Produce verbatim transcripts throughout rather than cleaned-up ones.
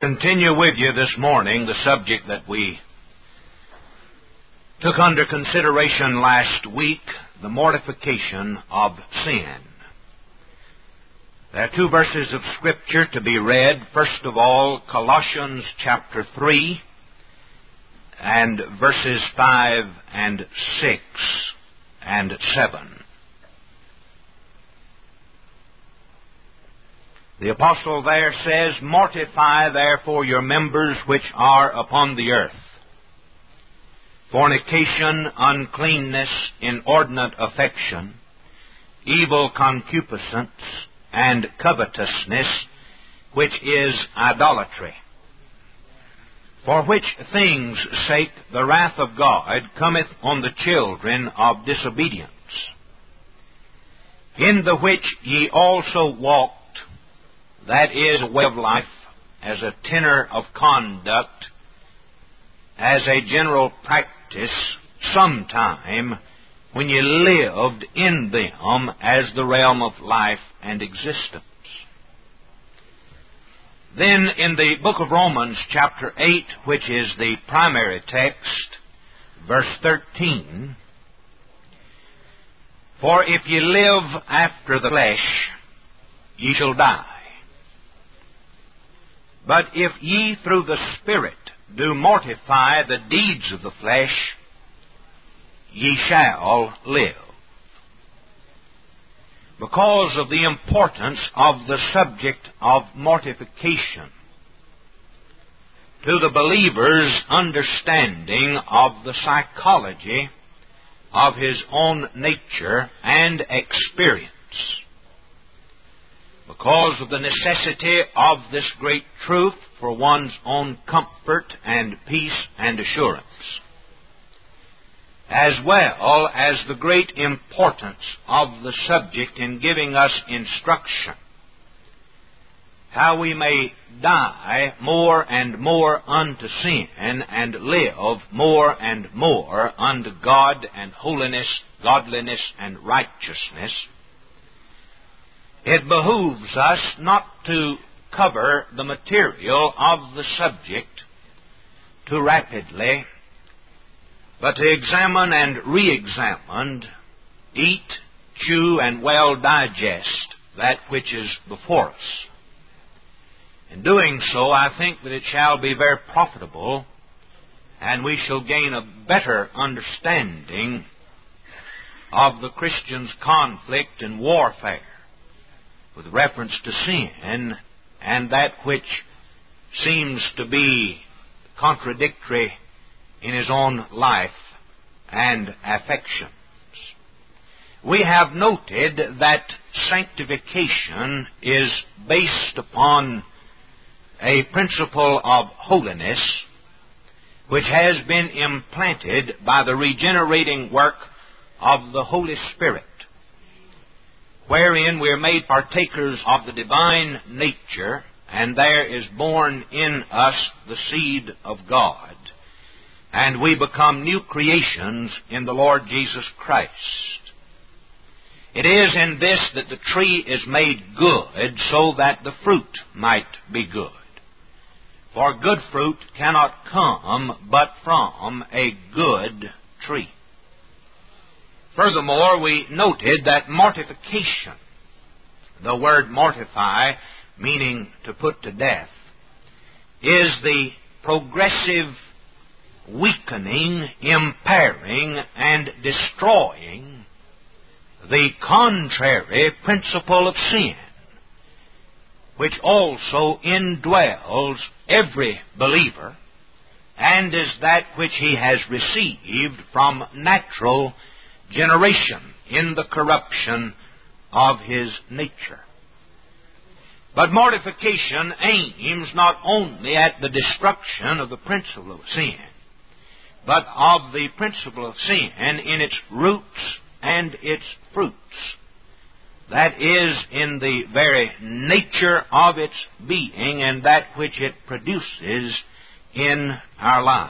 Continue with you this morning the subject that we took under consideration last week, the mortification of sin. There are two verses of Scripture to be read. First of all, Colossians chapter three and verses five and six and seven. The apostle there says, "Mortify therefore your members which are upon the earth, fornication, uncleanness, inordinate affection, evil concupiscence, and covetousness, which is idolatry. For which things' sake the wrath of God cometh on the children of disobedience, in the which ye also walked, that is, a way of life, as a tenor of conduct, as a general practice, sometime when ye lived in them as the realm of life and existence." Then in the book of Romans chapter eight, which is the primary text, verse thirteen, "For if ye live after the flesh, ye shall die. But if ye through the Spirit do mortify the deeds of the flesh, ye shall live." Because of the importance of the subject of mortification to the believer's understanding of the psychology of his own nature and experience, because of the necessity of this great truth for one's own comfort and peace and assurance, as well as the great importance of the subject in giving us instruction how we may die more and more unto sin and live more and more unto God and holiness, godliness, and righteousness. It behooves us not to cover the material of the subject too rapidly, but to examine and re-examine, eat, chew, and well digest that which is before us. In doing so, I think that it shall be very profitable, and we shall gain a better understanding of the Christian's conflict and warfare with reference to sin and that which seems to be contradictory in his own life and affections. We have noted that sanctification is based upon a principle of holiness which has been implanted by the regenerating work of the Holy Spirit, wherein we are made partakers of the divine nature, and there is born in us the seed of God, and we become new creations in the Lord Jesus Christ. It is in this that the tree is made good, so that the fruit might be good. For good fruit cannot come but from a good tree. Furthermore, we noted that mortification, the word mortify, meaning to put to death, is the progressive weakening, impairing, and destroying the contrary principle of sin, which also indwells every believer, and is that which he has received from natural generation in the corruption of his nature. But mortification aims not only at the destruction of the principle of sin, but of the principle of sin in its roots and its fruits. That is, in the very nature of its being and that which it produces in our lives.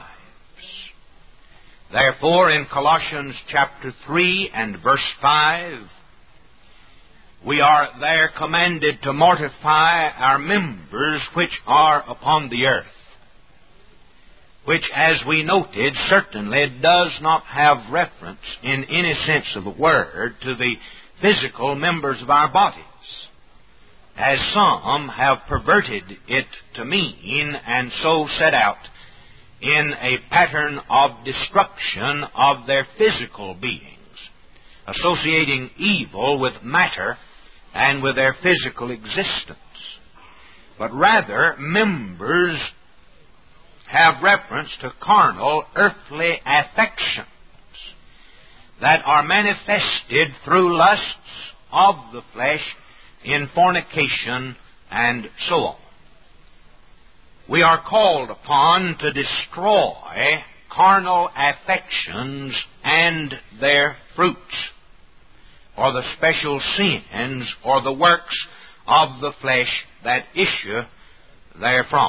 Therefore, in Colossians chapter three and verse five, we are there commanded to mortify our members which are upon the earth, which, as we noted, certainly does not have reference in any sense of the word to the physical members of our bodies, as some have perverted it to mean and so set out in a pattern of destruction of their physical beings, associating evil with matter and with their physical existence. But rather, members have reference to carnal, earthly affections that are manifested through lusts of the flesh in fornication and so on. We are called upon to destroy carnal affections and their fruits, or the special sins or the works of the flesh that issue therefrom.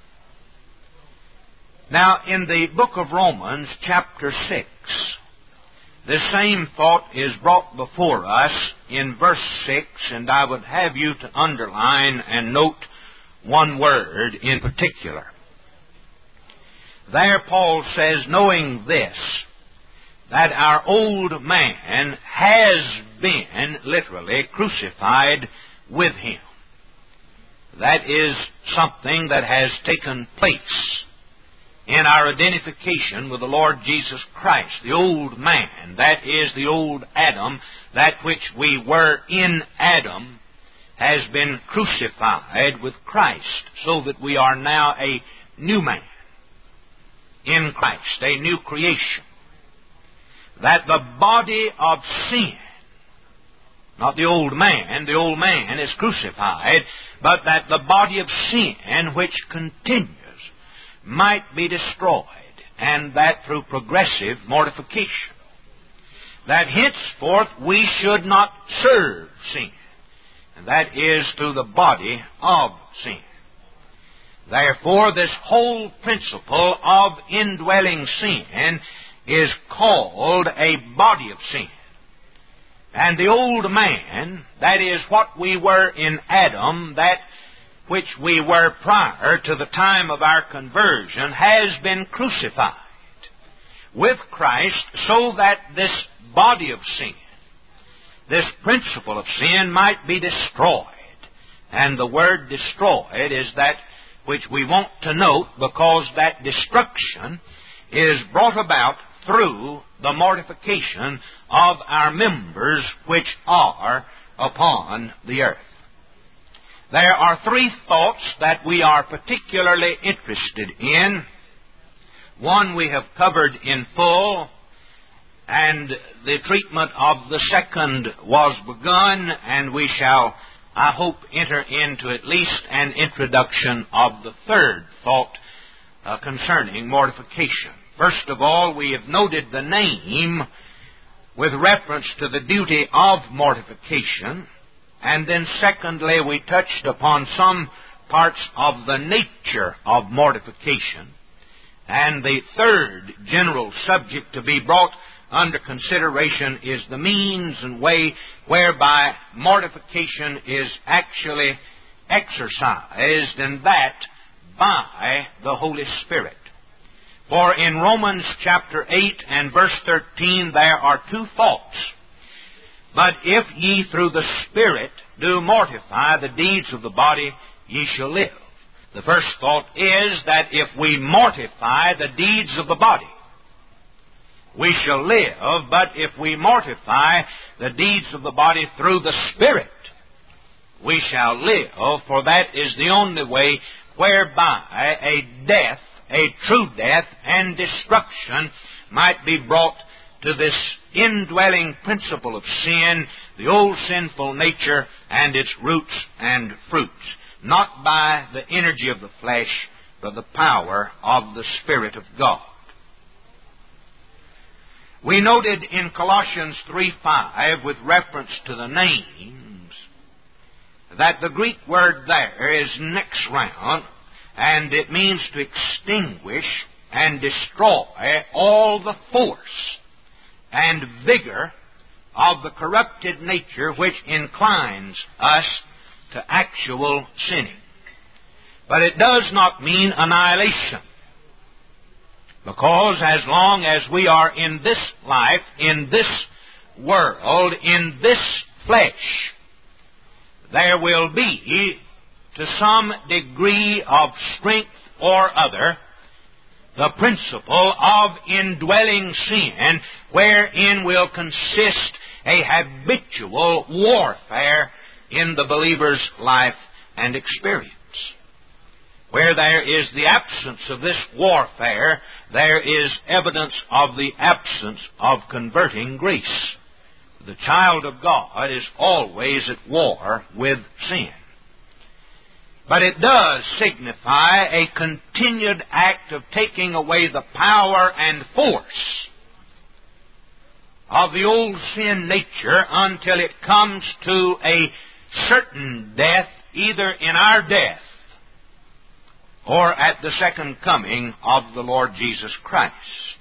Now, in the book of Romans, chapter six, the same thought is brought before us in verse six, and I would have you to underline and note one word in particular. There Paul says, knowing this, that our old man has been, literally, crucified with him. That is something that has taken place in our identification with the Lord Jesus Christ. The old man, that is the old Adam, that which we were in Adam, has been crucified with Christ, so that we are now a new man in Christ, a new creation. That the body of sin, not the old man, the old man is crucified, but that the body of sin which continues might be destroyed, and that through progressive mortification. That henceforth we should not serve sin, and that is through the body of sin. Therefore, this whole principle of indwelling sin is called a body of sin. And the old man, that is what we were in Adam, that which we were prior to the time of our conversion, has been crucified with Christ, so that this body of sin, this principle of sin, might be destroyed. And the word destroyed is that which we want to note, because that destruction is brought about through the mortification of our members which are upon the earth. There are three thoughts that we are particularly interested in. One we have covered in full, and the treatment of the second was begun, and we shall, I hope, enter into at least an introduction of the third thought uh, concerning mortification. First of all, we have noted the name with reference to the duty of mortification. And then secondly, we touched upon some parts of the nature of mortification. And the third general subject to be brought under consideration is the means and way whereby mortification is actually exercised, and that by the Holy Spirit. For in Romans chapter eight and verse thirteen there are two thoughts. But if ye through the Spirit do mortify the deeds of the body, ye shall live. The first thought is that if we mortify the deeds of the body, we shall live. But if we mortify the deeds of the body through the Spirit, we shall live. For that is the only way whereby a death, a true death and destruction might be brought to this indwelling principle of sin, the old sinful nature and its roots and fruits, not by the energy of the flesh, but the power of the Spirit of God. We noted in Colossians three five, with reference to the names, that the Greek word there is nexron, and it means to extinguish and destroy all the force and vigor of the corrupted nature which inclines us to actual sinning. But it does not mean annihilation. Because as long as we are in this life, in this world, in this flesh, there will be, to some degree of strength or other, the principle of indwelling sin, wherein will consist a habitual warfare in the believer's life and experience. Where there is the absence of this warfare, there is evidence of the absence of converting grace. The child of God is always at war with sin. But it does signify a continued act of taking away the power and force of the old sin nature until it comes to a certain death, either in our death or at the second coming of the Lord Jesus Christ.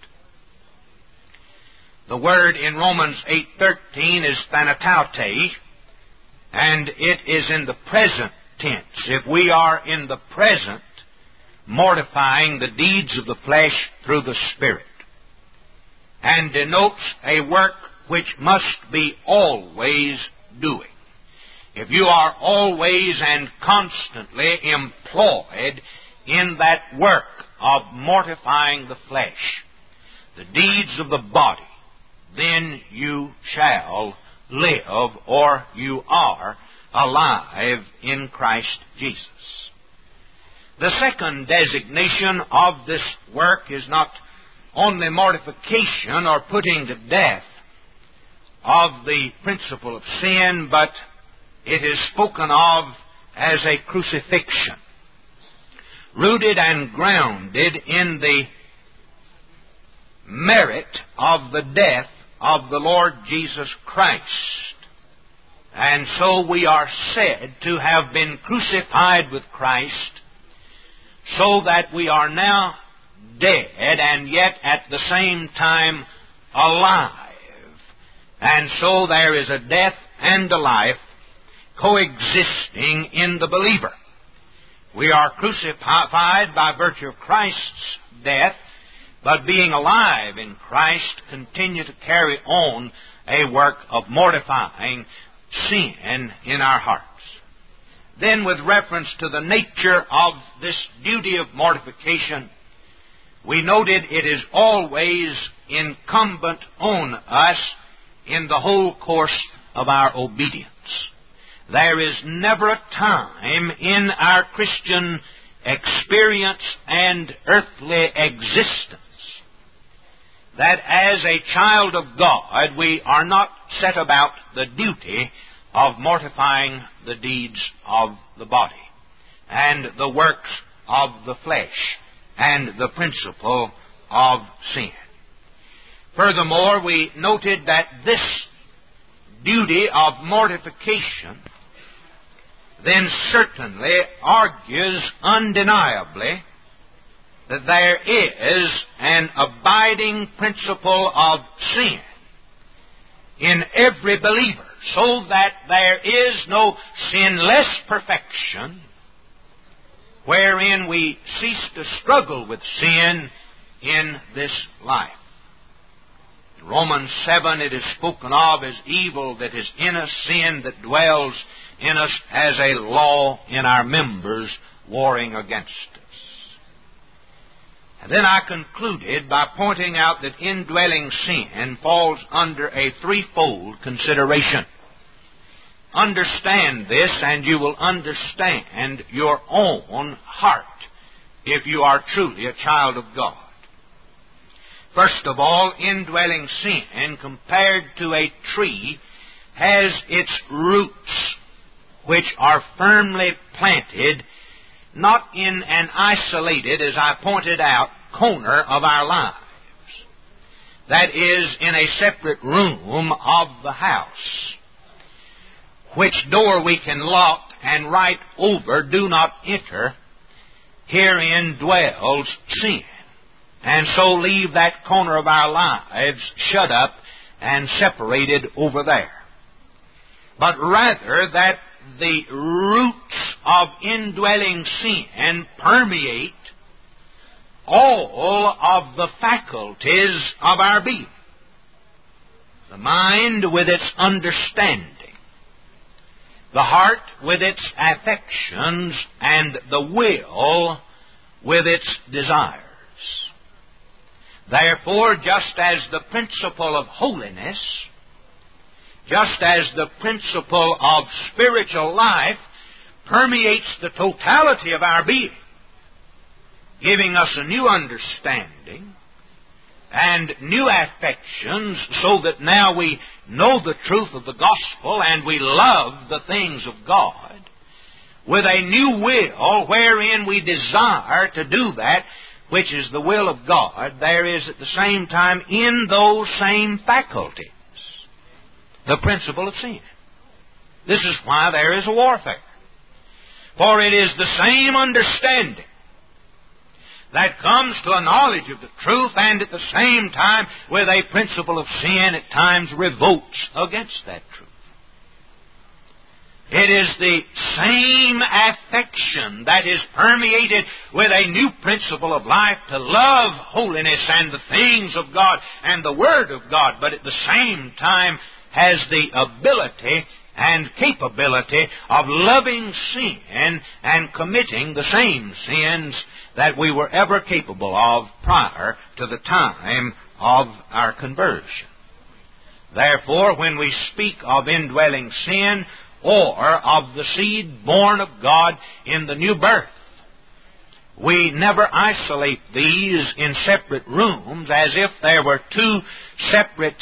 The word in Romans eight thirteen is thanataute, and it is in the present tense. If we are in the present mortifying the deeds of the flesh through the Spirit, and denotes a work which must be always doing. If you are always and constantly employed in that work of mortifying the flesh, the deeds of the body, then you shall live, or you are alive in Christ Jesus. The second designation of this work is not only mortification or putting to death of the principle of sin, but it is spoken of as a crucifixion, rooted and grounded in the merit of the death of the Lord Jesus Christ. And so we are said to have been crucified with Christ, so that we are now dead and yet at the same time alive. And so there is a death and a life coexisting in the believer. We are crucified by virtue of Christ's death, but being alive in Christ, continue to carry on a work of mortifying sin in our hearts. Then, with reference to the nature of this duty of mortification, we noted it is always incumbent on us in the whole course of our obedience. There is never a time in our Christian experience and earthly existence that as a child of God we are not set about the duty of mortifying the deeds of the body and the works of the flesh and the principle of sin. Furthermore, we noted that this duty of mortification then certainly argues undeniably that there is an abiding principle of sin in every believer, so that there is no sinless perfection wherein we cease to struggle with sin in this life. In Romans seven it is spoken of as evil that is in us, sin that dwells in us as a law in our members, warring against us. And then I concluded by pointing out that indwelling sin falls under a threefold consideration. Understand this, and you will understand your own heart if you are truly a child of God. First of all, indwelling sin, compared to a tree, has its roots, which are firmly planted, not in an isolated, as I pointed out, corner of our lives. That is, in a separate room of the house, which door we can lock and write over, "Do not enter." Herein dwells sin. And so leave that corner of our lives shut up and separated over there, but rather that the roots of indwelling sin permeate all of the faculties of our being. The mind with its understanding, the heart with its affections, and the will with its desires. Therefore, just as the principle of holiness, just as the principle of spiritual life permeates the totality of our being, giving us a new understanding and new affections, so that now we know the truth of the gospel and we love the things of God, with a new will wherein we desire to do that which is the will of God, there is at the same time in those same faculties the principle of sin. This is why there is a warfare. For it is the same understanding that comes to a knowledge of the truth, and at the same time with a principle of sin at times revolts against that truth. It is the same affection that is permeated with a new principle of life to love holiness and the things of God and the Word of God, but at the same time has the ability and capability of loving sin and committing the same sins that we were ever capable of prior to the time of our conversion. Therefore, when we speak of indwelling sin or of the seed born of God in the new birth, we never isolate these in separate rooms as if there were two separate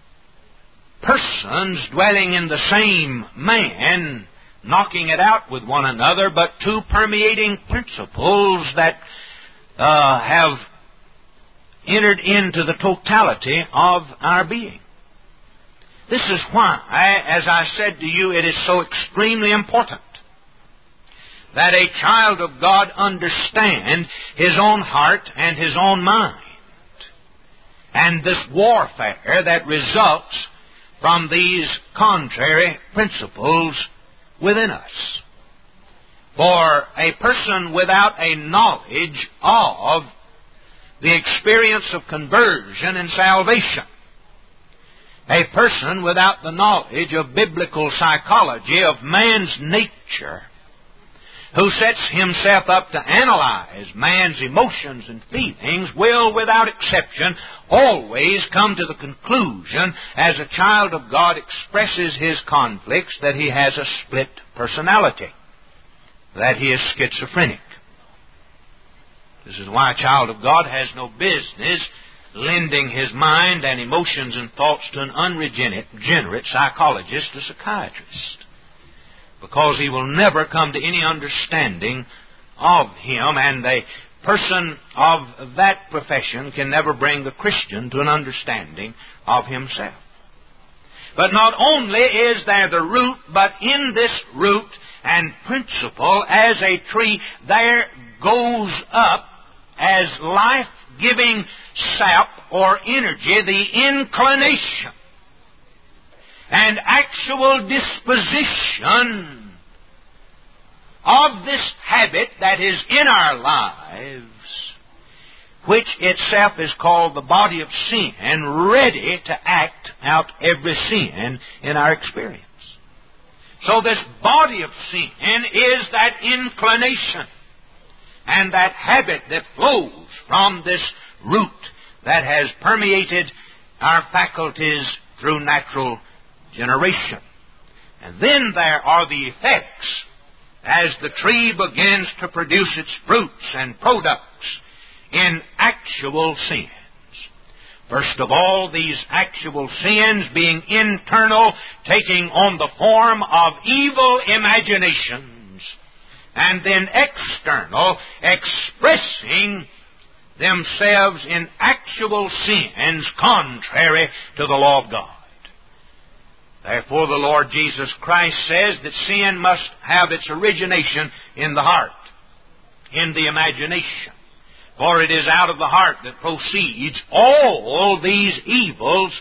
persons dwelling in the same man, knocking it out with one another, but two permeating principles that uh, have entered into the totality of our being. This is why, as I said to you, it is so extremely important that a child of God understand his own heart and his own mind, and this warfare that results from these contrary principles within us. For a person without a knowledge of the experience of conversion and salvation, a person without the knowledge of biblical psychology of man's nature, who sets himself up to analyze man's emotions and feelings, will, without exception, always come to the conclusion, as a child of God expresses his conflicts, that he has a split personality, that he is schizophrenic. This is why a child of God has no business lending his mind and emotions and thoughts to an unregenerate psychologist or psychiatrist, because he will never come to any understanding of him, and a person of that profession can never bring the Christian to an understanding of himself. But not only is there the root, but in this root and principle, as a tree, there goes up as life-giving sap or energy the inclination and actual disposition of this habit that is in our lives, which itself is called the body of sin, ready to act out every sin in our experience. So this body of sin is that inclination and that habit that flows from this root that has permeated our faculties through natural generation. And then there are the effects as the tree begins to produce its fruits and products in actual sins. First of all, these actual sins being internal, taking on the form of evil imaginations, and then external, expressing themselves in actual sins contrary to the law of God. Therefore, the Lord Jesus Christ says that sin must have its origination in the heart, in the imagination. For it is out of the heart that proceeds all these evils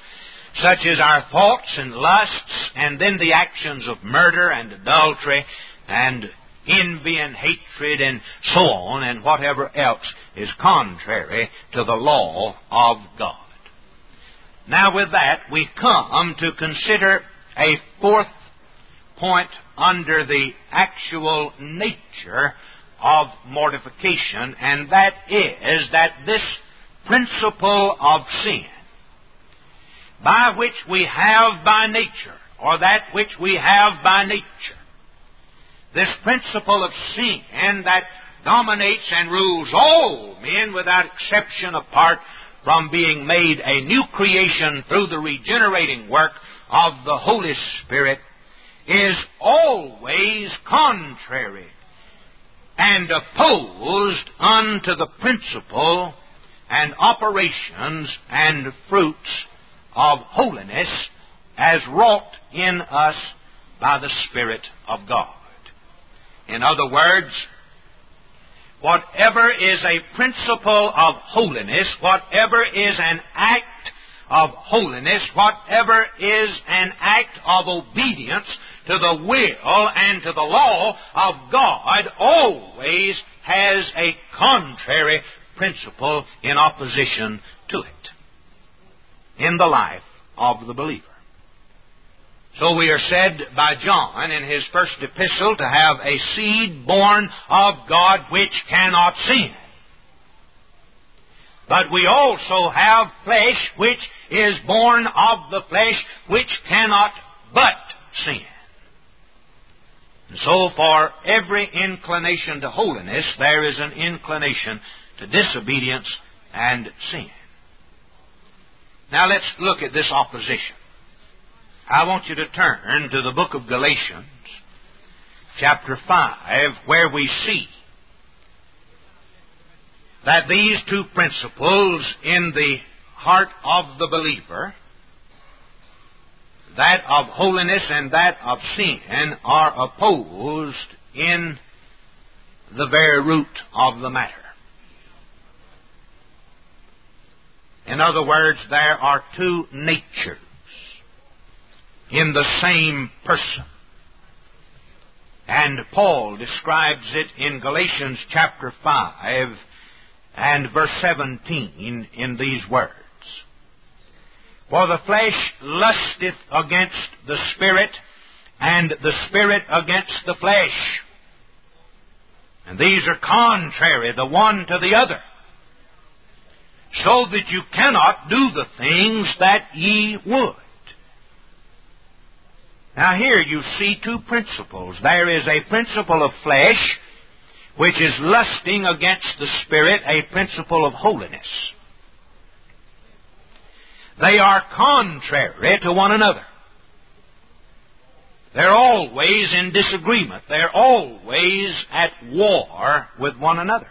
such as our thoughts and lusts, and then the actions of murder and adultery and envy and hatred and so on, and whatever else is contrary to the law of God. Now with that, we come to consider a fourth point under the actual nature of mortification, and that is that this principle of sin, by which we have by nature, or that which we have by nature, this principle of sin that dominates and rules all men without exception, apart from being made a new creation through the regenerating work of the Holy Spirit, is always contrary and opposed unto the principle and operations and fruits of holiness as wrought in us by the Spirit of God. In other words, whatever is a principle of holiness, whatever is an act of holiness, whatever is an act of obedience to the will and to the law of God, always has a contrary principle in opposition to it in the life of the believer. So we are said by John in his first epistle to have a seed born of God which cannot sin. But we also have flesh which is born of the flesh which cannot but sin. And so for every inclination to holiness, there is an inclination to disobedience and sin. Now let's look at this opposition. I want you to turn to the book of Galatians, chapter five, where we see that these two principles in the heart of the believer, that of holiness and that of sin, are opposed in the very root of the matter. In other words, there are two natures in the same person. And Paul describes it in Galatians chapter five and verse seventeen in these words. For the flesh lusteth against the Spirit, and the Spirit against the flesh. And these are contrary the one to the other, so that you cannot do the things that ye would. Now here you see two principles. There is a principle of flesh, which is lusting against the Spirit, a principle of holiness. They are contrary to one another. They're always in disagreement. They're always at war with one another.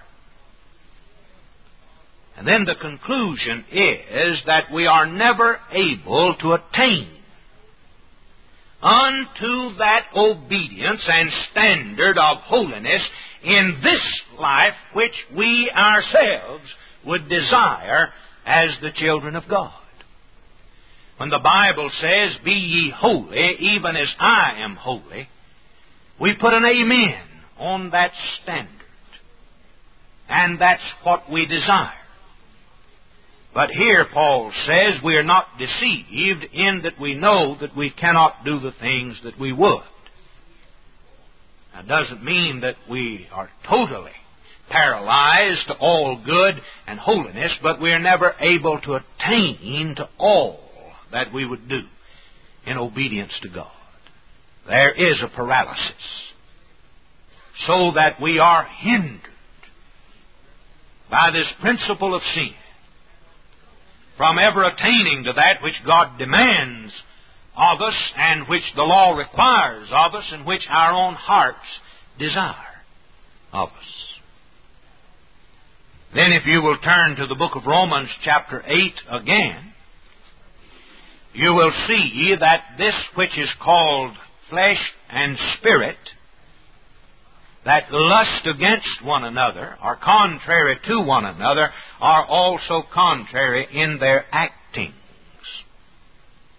And then the conclusion is that we are never able to attain unto that obedience and standard of holiness in this life which we ourselves would desire as the children of God. When the Bible says, "Be ye holy, even as I am holy," we put an amen on that standard. And that's what we desire. But here Paul says we are not deceived in that we know that we cannot do the things that we would. That doesn't mean that we are totally paralyzed to all good and holiness, but we are never able to attain to all that we would do in obedience to God. There is a paralysis, so that we are hindered by this principle of sin from ever attaining to that which God demands of us and which the law requires of us and which our own hearts desire of us. Then if you will turn to the book of Romans chapter eight again, you will see that this which is called flesh and spirit, that lust against one another, are contrary to one another, are also contrary in their actings.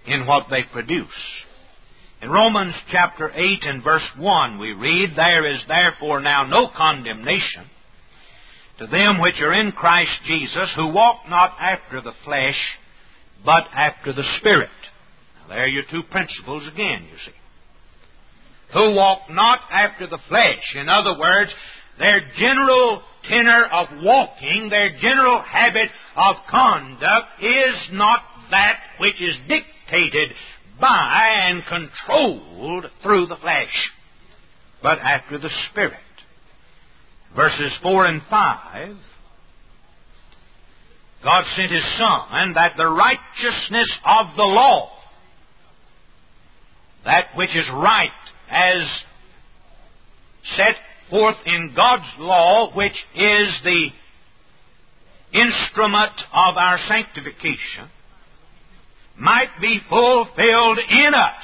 in what they produce. In Romans chapter eight and verse one we read, "There is therefore now no condemnation to them which are in Christ Jesus, who walk not after the flesh, but after the Spirit." Now, there are your two principles again, you see. Who walk not after the flesh. In other words, their general tenor of walking, their general habit of conduct is not that which is dictated by and controlled through the flesh, but after the Spirit. Verses four and five, God sent His Son, that the righteousness of the law, that which is right as set forth in God's law, which is the instrument of our sanctification, might be fulfilled in us,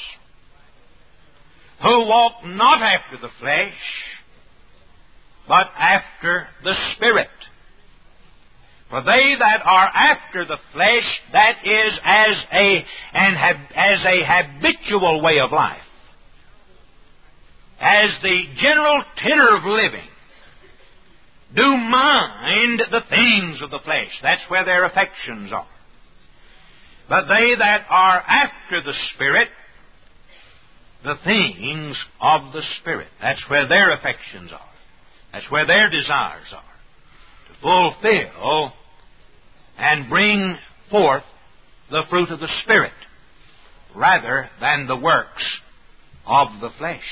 who walk not after the flesh, but after the Spirit. For they that are after the flesh, that is as a, an, as a habitual way of life, as the general tenor of living, do mind the things of the flesh. That's where their affections are. But they that are after the Spirit, the things of the Spirit. That's where their affections are. That's where their desires are. To fulfill and bring forth the fruit of the Spirit, rather than the works of the flesh.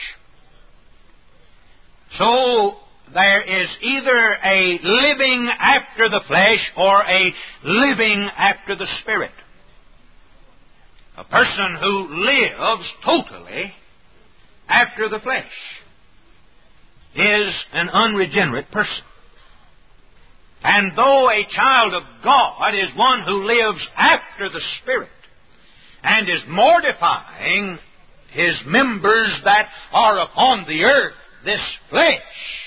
So, there is either a living after the flesh or a living after the Spirit. A person who lives totally after the flesh is an unregenerate person. And though a child of God is one who lives after the Spirit and is mortifying his members that are upon the earth, this flesh,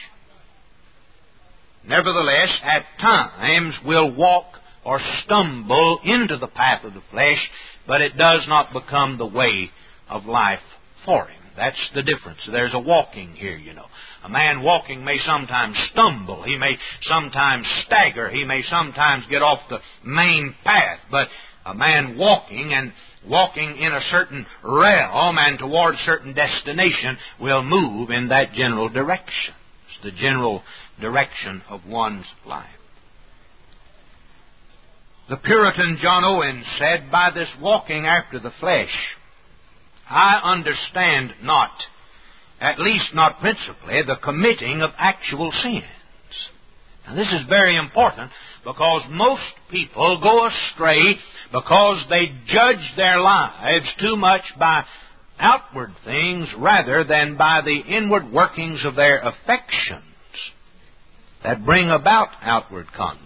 nevertheless, at times will walk or stumble into the path of the flesh, but it does not become the way of life for him. That's the difference. There's a walking here, you know. A man walking may sometimes stumble. He may sometimes stagger. He may sometimes get off the main path. But a man walking and walking in a certain realm and toward a certain destination will move in that general direction. It's the general direction of one's life. The Puritan John Owen said, "By this walking after the flesh, I understand not, at least not principally, the committing of actual sins." Now this is very important, because most people go astray because they judge their lives too much by outward things rather than by the inward workings of their affections that bring about outward conduct.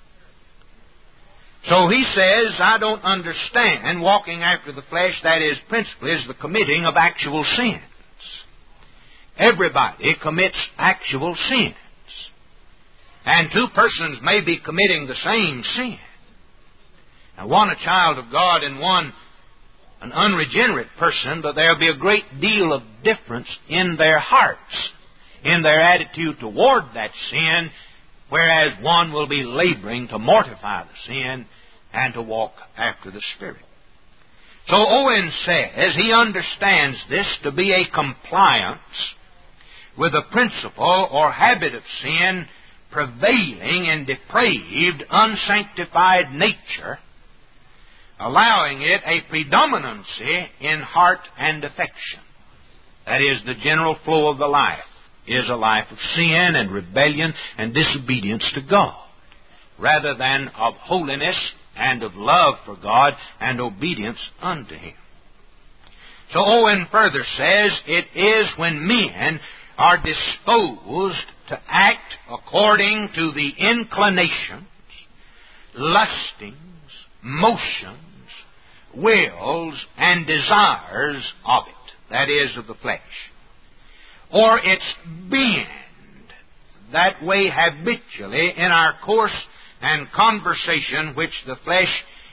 So he says, I don't understand walking after the flesh, that is, principally, is the committing of actual sins. Everybody commits actual sins. And two persons may be committing the same sin. Now, one a child of God and one an unregenerate person, but there'll be a great deal of difference in their hearts, in their attitude toward that sin, whereas one will be laboring to mortify the sin and to walk after the Spirit. So Owen says he understands this to be a compliance with the principle or habit of sin prevailing in depraved, unsanctified nature, allowing it a predominancy in heart and affection. That is, the general flow of the life is a life of sin and rebellion and disobedience to God, rather than of holiness and of love for God and obedience unto Him. So Owen further says, it is when men are disposed to act according to the inclinations, lustings, motions, wills, and desires of it, that is, of the flesh, or its being that way habitually in our course and conversation which the flesh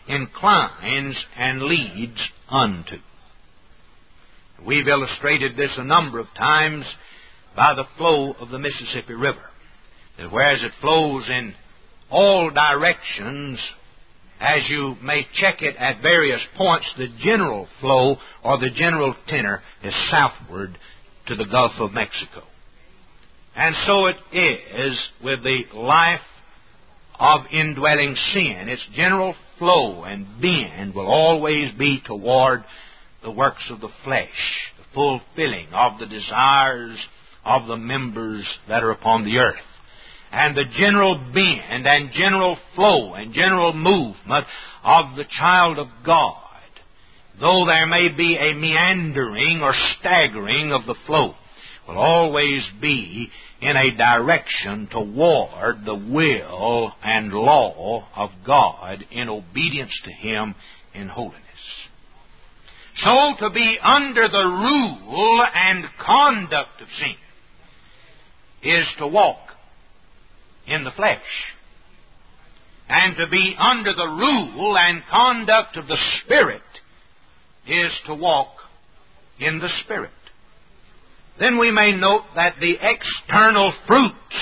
inclines and leads unto. We've illustrated this a number of times by the flow of the Mississippi River, that whereas it flows in all directions, as you may check it at various points, the general flow or the general tenor is southward to the Gulf of Mexico. And so it is with the life of indwelling sin. Its general flow and bend will always be toward the works of the flesh, the fulfilling of the desires of the members that are upon the earth. And the general bend and general flow and general movement of the child of God, though there may be a meandering or staggering of the flow, will always be in a direction toward the will and law of God in obedience to Him in holiness. So to be under the rule and conduct of sin is to walk in the flesh. And to be under the rule and conduct of the Spirit is to walk in the Spirit. Then we may note that the external fruits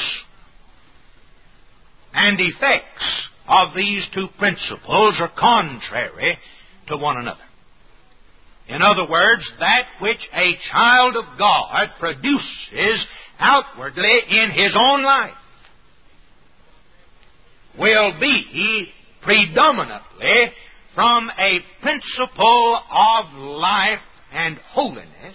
and effects of these two principles are contrary to one another. In other words, that which a child of God produces outwardly in his own life will be predominantly from a principle of life and holiness,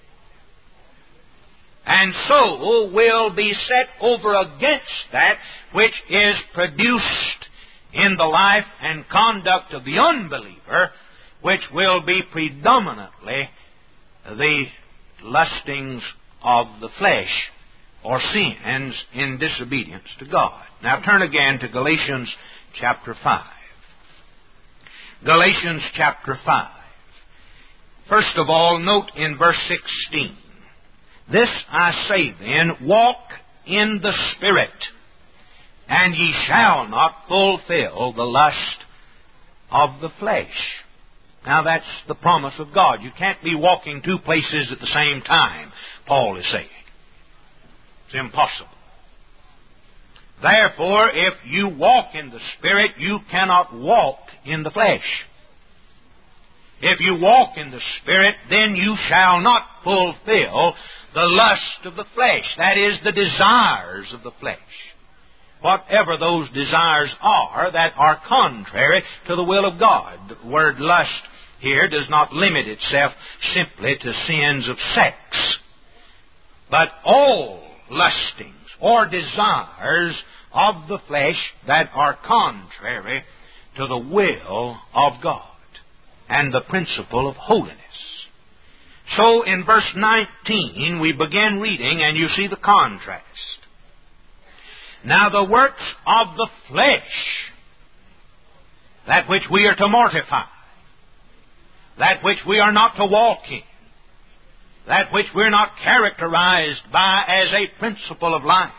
and so will be set over against that which is produced in the life and conduct of the unbeliever, which will be predominantly the lustings of the flesh or sins in disobedience to God. Now turn again to Galatians chapter five. Galatians chapter five. First of all, note in verse sixteen, "This I say then, walk in the Spirit, and ye shall not fulfill the lust of the flesh." Now that's the promise of God. You can't be walking two places at the same time, Paul is saying. It's impossible. Therefore, if you walk in the Spirit, you cannot walk in the flesh. If you walk in the Spirit, then you shall not fulfill the lust of the flesh. That is, the desires of the flesh. Whatever those desires are that are contrary to the will of God. The word lust here does not limit itself simply to sins of sex, but all lustings or desires of the flesh that are contrary to the will of God and the principle of holiness. So in verse nineteen we begin reading, and you see the contrast. "Now the works of the flesh, that which we are to mortify, that which we are not to walk in, that which we're not characterized by as a principle of life."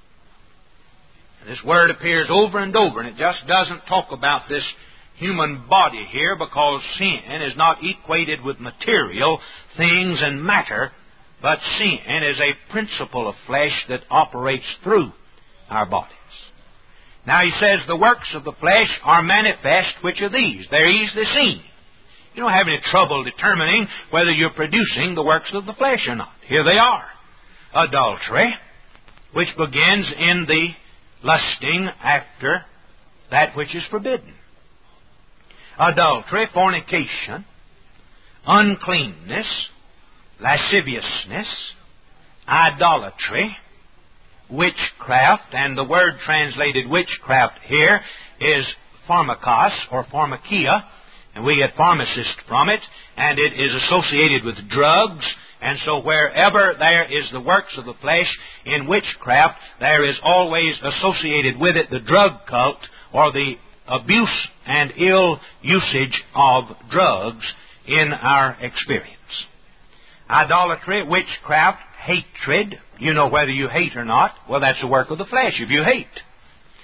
This word appears over and over, and it just doesn't talk about this human body here, because sin is not equated with material things and matter, but sin is a principle of flesh that operates through our bodies. Now he says the works of the flesh are manifest, which are these. They're easily seen. You don't have any trouble determining whether you're producing the works of the flesh or not. Here they are. Adultery, which begins in the lusting after that which is forbidden. Adultery, fornication, uncleanness, lasciviousness, idolatry, witchcraft, and the word translated witchcraft here is pharmakos or pharmakia, and we get pharmacist from it, and it is associated with drugs, and so wherever there is the works of the flesh in witchcraft, there is always associated with it the drug cult or the abuse and ill usage of drugs in our experience. Idolatry, witchcraft, hatred. You know whether you hate or not. Well, that's the work of the flesh if you hate.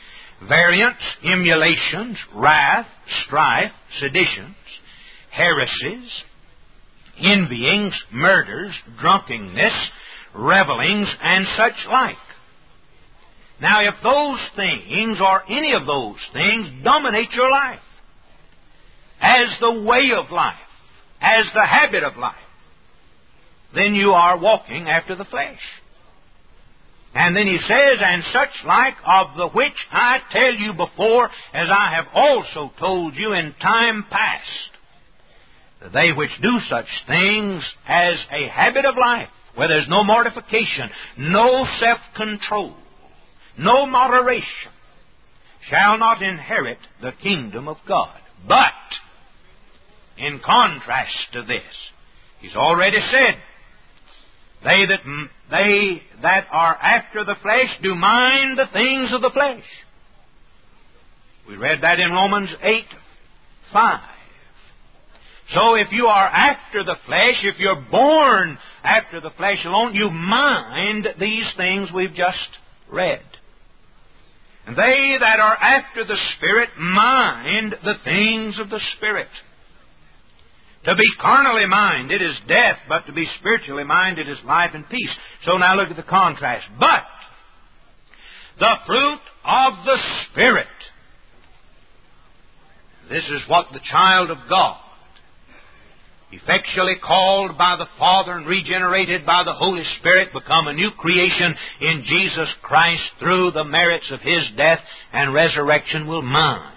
variance, emulations, wrath, strife, seditions, heresies, envyings, murders, drunkenness, revelings, and such like. Now, if those things, or any of those things, dominate your life as the way of life, as the habit of life, then you are walking after the flesh. And then he says, and such like, of the which I tell you before, as I have also told you in time past, they which do such things as a habit of life, where there's no mortification, no self-control, no moderation, shall not inherit the kingdom of God. But, in contrast to this, he's already said, They that, they that are after the flesh do mind the things of the flesh. We read that in Romans eight five. So if you are after the flesh, if you're born after the flesh alone, you mind these things we've just read. And they that are after the Spirit mind the things of the Spirit. To be carnally minded is death, but to be spiritually minded is life and peace. So now look at the contrast. But the fruit of the Spirit, this is what the child of God, effectually called by the Father and regenerated by the Holy Spirit, become a new creation in Jesus Christ through the merits of His death and resurrection, will mind.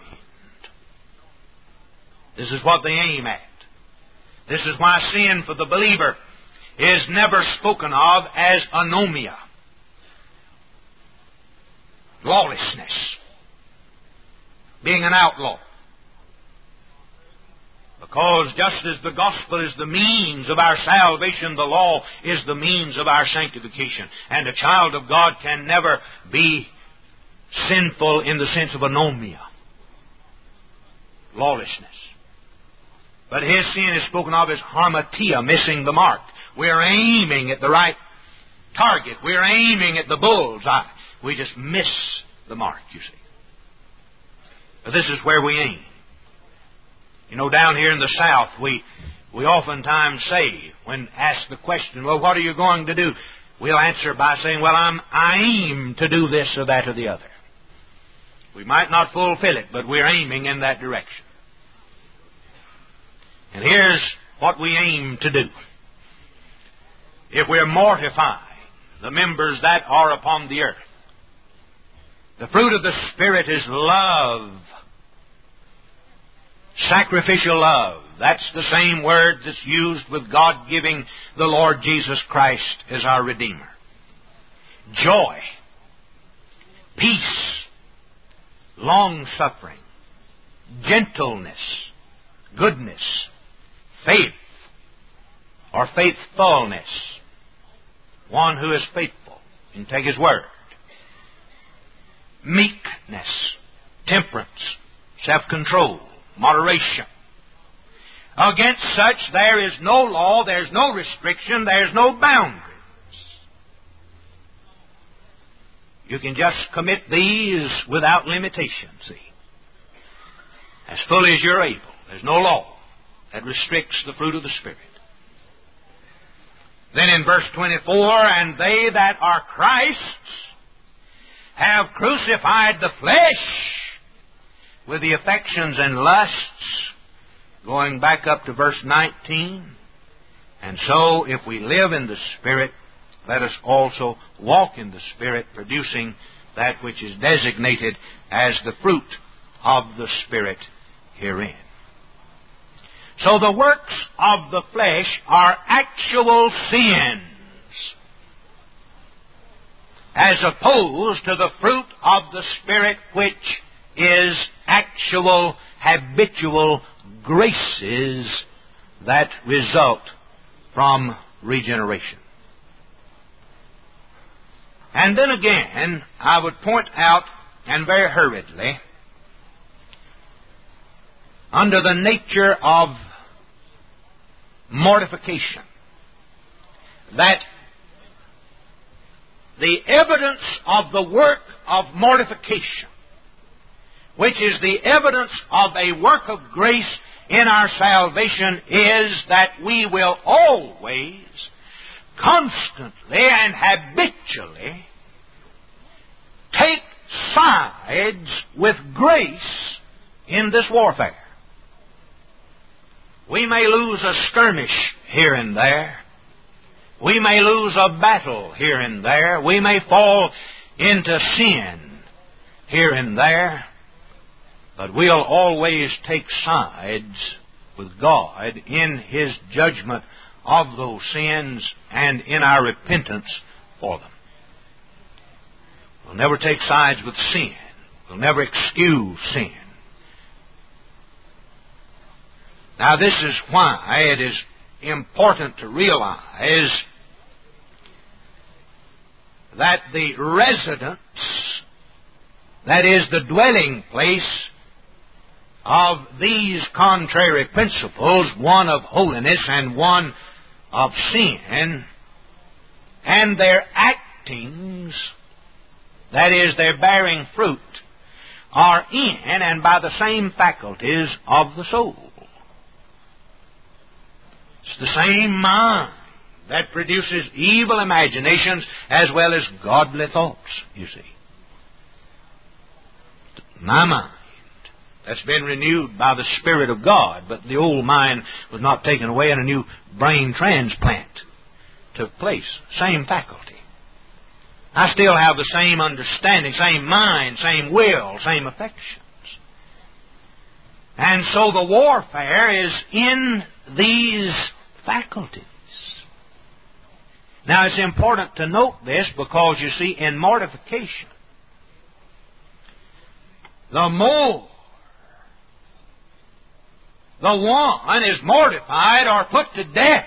This is what they aim at. This is why sin for the believer is never spoken of as anomia, lawlessness, being an outlaw. Because just as the gospel is the means of our salvation, the law is the means of our sanctification. And a child of God can never be sinful in the sense of anomia, lawlessness. But his sin is spoken of as harmatia, missing the mark. We're aiming at the right target. We're aiming at the bullseye. We just miss the mark, you see. But this is where we aim. You know, down here in the South, we we oftentimes say, when asked the question, well, what are you going to do? We'll answer by saying, well, I'm, I aim to do this or that or the other. We might not fulfill it, but we're aiming in that direction. And here's what we aim to do. If we're mortifying the members that are upon the earth, the fruit of the Spirit is love. Sacrificial love. That's the same word that's used with God giving the Lord Jesus Christ as our Redeemer. Joy, peace, long-suffering, gentleness, goodness, faith, or faithfulness. One who is faithful and take His word. Meekness, temperance, self-control, moderation. Against such there is no law, there's no restriction, there's no boundaries. You can just commit these without limitation, see. As fully as you're able. There's no law that restricts the fruit of the Spirit. Then in verse twenty-four, and they that are Christ's have crucified the flesh with the affections and lusts, going back up to verse nineteen. And so, if we live in the Spirit, let us also walk in the Spirit, producing that which is designated as the fruit of the Spirit herein. So the works of the flesh are actual sins, as opposed to the fruit of the Spirit, which is actual, habitual graces that result from regeneration. And then again, I would point out, and very hurriedly, under the nature of mortification, that the evidence of the work of mortification which is the evidence of a work of grace in our salvation, is that we will always, constantly, and habitually take sides with grace in this warfare. We may lose a skirmish here and there. We may lose a battle here and there. We may fall into sin here and there. But we'll always take sides with God in His judgment of those sins and in our repentance for them. We'll never take sides with sin. We'll never excuse sin. Now, this is why it is important to realize that the residence, that is, the dwelling place of these contrary principles, one of holiness and one of sin, and their actings, that is, their bearing fruit, are in and by the same faculties of the soul. It's the same mind that produces evil imaginations as well as godly thoughts, you see. My mind, that's been renewed by the Spirit of God, but the old mind was not taken away and a new brain transplant took place. Same faculty. I still have the same understanding, same mind, same will, same affections. And so the warfare is in these faculties. Now, it's important to note this because, you see, in mortification, the more the one is mortified or put to death,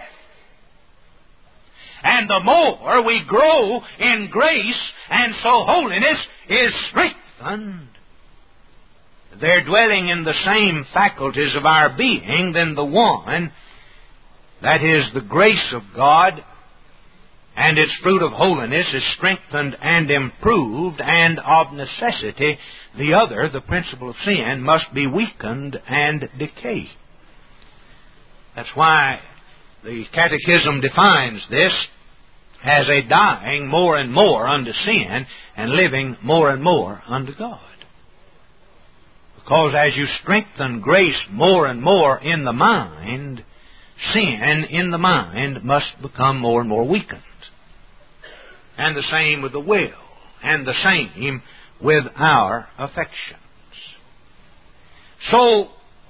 and the more we grow in grace, and so holiness is strengthened, they're dwelling in the same faculties of our being, then the one, that is the grace of God, and its fruit of holiness is strengthened and improved, and of necessity the other, the principle of sin, must be weakened and decay. That's why the Catechism defines this as a dying more and more unto sin and living more and more unto God. Because as you strengthen grace more and more in the mind, sin in the mind must become more and more weakened. And the same with the will, and the same with our affections. So,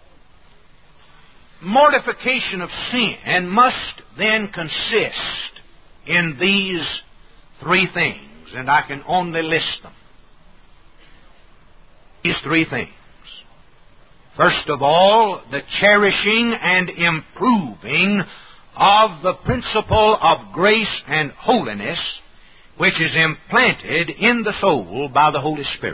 mortification of sin must then consist in these three things, and I can only list them. These three things. First of all, the cherishing and improving of the principle of grace and holiness, which is implanted in the soul by the Holy Spirit.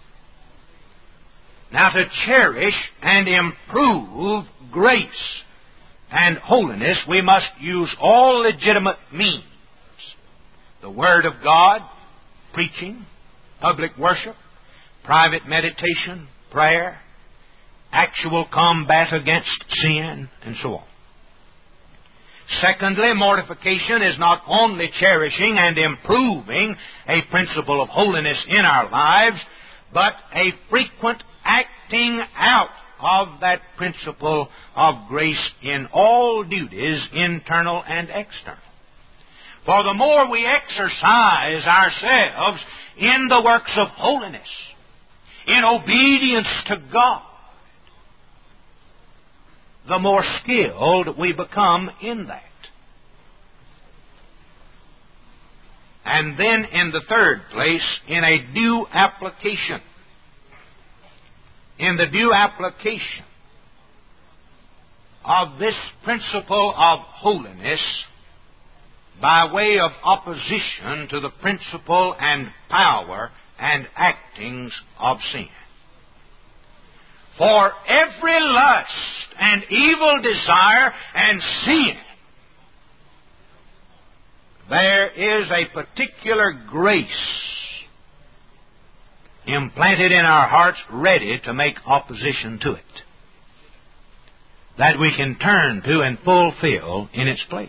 Now, to cherish and improve grace and holiness, we must use all legitimate means. The Word of God, preaching, public worship, private meditation, prayer, actual combat against sin, and so on. Secondly, mortification is not only cherishing and improving a principle of holiness in our lives, but a frequent acting out of that principle of grace in all duties, internal and external. For the more we exercise ourselves in the works of holiness, in obedience to God, the more skilled we become in that. And then in the third place, in a due application. In the due application of this principle of holiness by way of opposition to the principle and power and actings of sin. For every lust and evil desire and sin, there is a particular grace implanted in our hearts ready to make opposition to it, that we can turn to and fulfill in its place.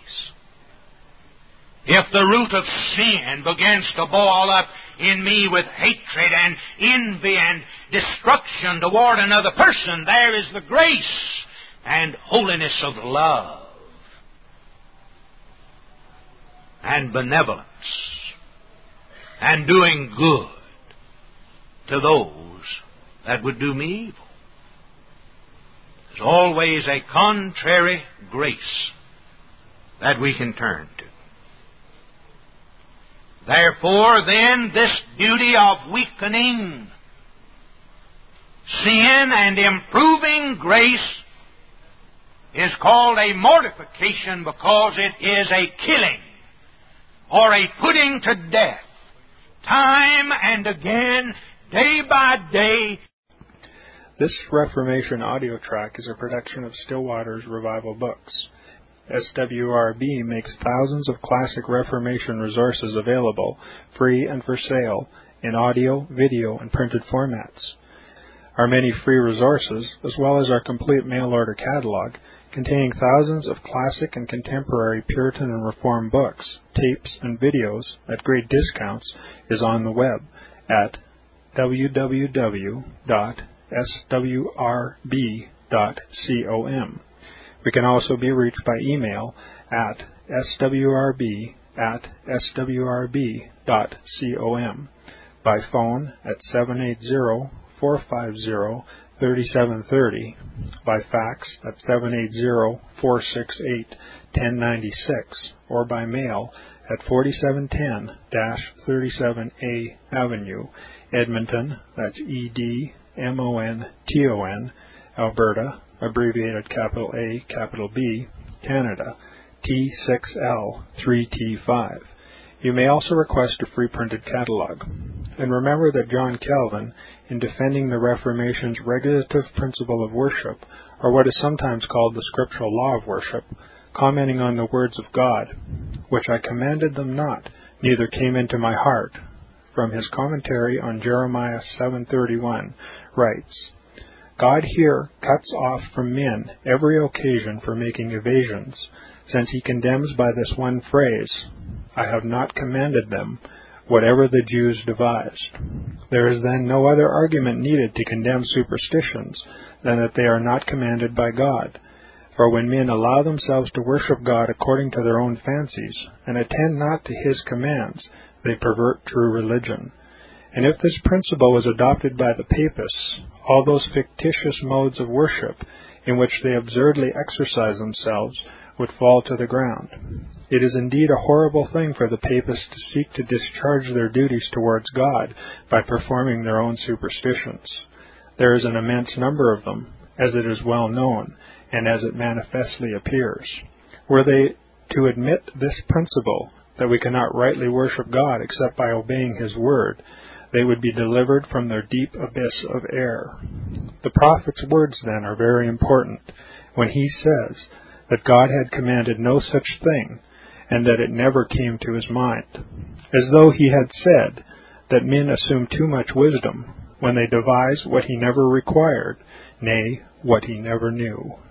If the root of sin begins to boil up in me with hatred and envy and destruction toward another person, there is the grace and holiness of love and benevolence and doing good to those that would do me evil. There's always a contrary grace that we can turn to. Therefore, then, this duty of weakening sin and improving grace is called a mortification, because it is a killing or a putting to death, time and again, day by day. This Reformation audio track is a production of Stillwater's Revival Books. S W R B makes thousands of classic Reformation resources available, free and for sale, in audio, video, and printed formats. Our many free resources, as well as our complete mail-order catalog, containing thousands of classic and contemporary Puritan and Reform books, tapes, and videos at great discounts, is on the web at w w w dot s w r b dot com. We can also be reached by email at s w r b at s w r b dot com, by phone at seven eight zero, four five zero, three seven three zero, by fax at seven eight zero, four six eight, one zero nine six, or by mail at forty-seven ten thirty-seven A Avenue, Edmonton, that's E D M O N T O N, Alberta, abbreviated capital A, capital B, Canada, T six L three T five. You may also request a free printed catalog. And remember that John Calvin, in defending the Reformation's regulative principle of worship, or what is sometimes called the scriptural law of worship, commenting on the words of God, which I commanded them not, neither came into my heart, from his commentary on Jeremiah seven thirty-one, writes, God here cuts off from men every occasion for making evasions, since he condemns by this one phrase, I have not commanded them, whatever the Jews devised. There is then no other argument needed to condemn superstitions than that they are not commanded by God. For when men allow themselves to worship God according to their own fancies, and attend not to his commands, they pervert true religion. And if this principle was adopted by the Papists, all those fictitious modes of worship in which they absurdly exercise themselves would fall to the ground. It is indeed a horrible thing for the Papists to seek to discharge their duties towards God by performing their own superstitions. There is an immense number of them, as it is well known, and as it manifestly appears. Were they to admit this principle, that we cannot rightly worship God except by obeying his word, they would be delivered from their deep abyss of error. The prophet's words, then, are very important, when he says that God had commanded no such thing, and that it never came to his mind, as though he had said that men assume too much wisdom when they devise what he never required, nay, what he never knew.